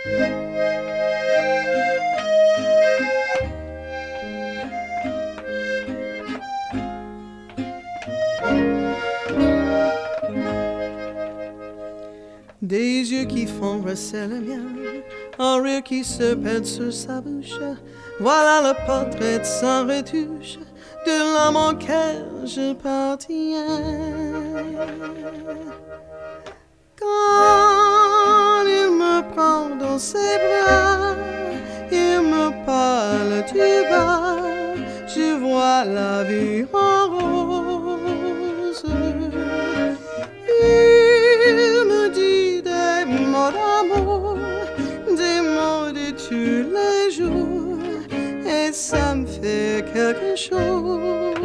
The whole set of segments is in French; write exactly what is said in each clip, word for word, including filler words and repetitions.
Des yeux qui font rosser le mien, un rire qui se perd sur sa bouche. Voilà le portrait sans retouche de l'homme auquel j'appartiens. Quand il me prend dans ses bras, il me parle du bas, je vois la vie en rose. Il me dit des mots d'amour, des mots de tous les jours, et ça me fait quelque chose.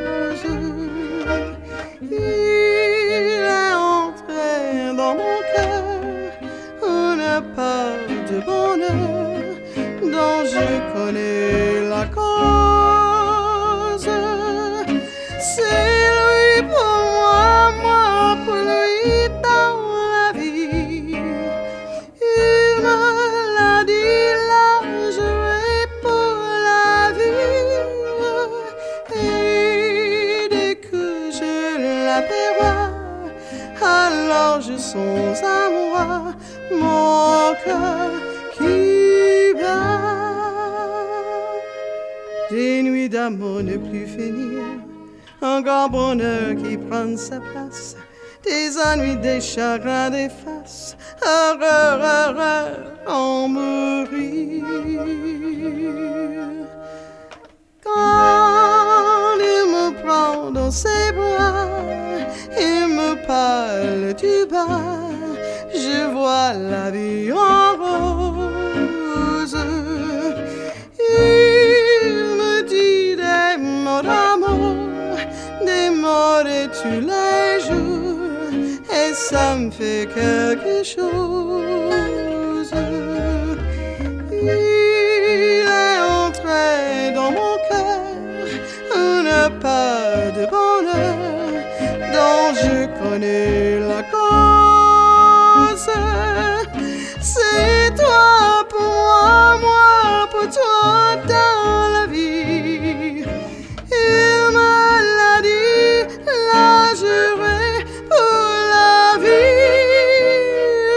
Il est entré dans mon cœur une part de bonheur dont je connais la cause. C'est lui pour moi, moi pour lui dans la vie. Il me l'a dit, là je vais pour la vie. Et dès que je l'aperçois, alors je sens à moi mon cœur qui bat. Des nuits d'amour ne plus finir, un grand bonheur qui prend sa place, des ennuis, des chagrins, des faces, heureux, heureux, en mourir. Quand il me prend dans ses bras, il me parle du bas, je vois la vie en rose. Il me dit des mots d'amour, des mots de tous les jours, et ça me fait quelque chose. Il est entré dans mon cœur une part de bonheur dont je connais la cause. C'est toi pour moi, moi pour toi dans la vie. Il me l'a dit, là je vais pour la vie.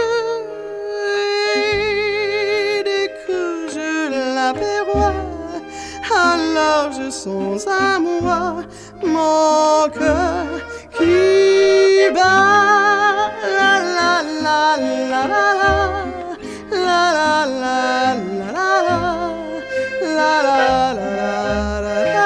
Et dès que je l'aperçois, alors je sens à moi mon cœur qui bat. La la la la la la la la la la la la la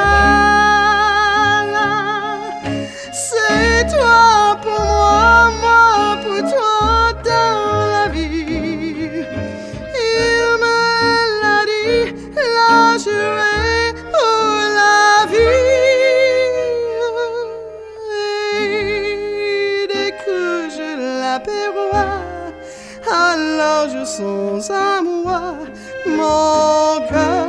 la. C'est toi pour moi, moi pour toi dans la vie. Il me l'a dit, là je vais pour la vie. Et dès que je l'aperçois, alors je sens à moi mon cœur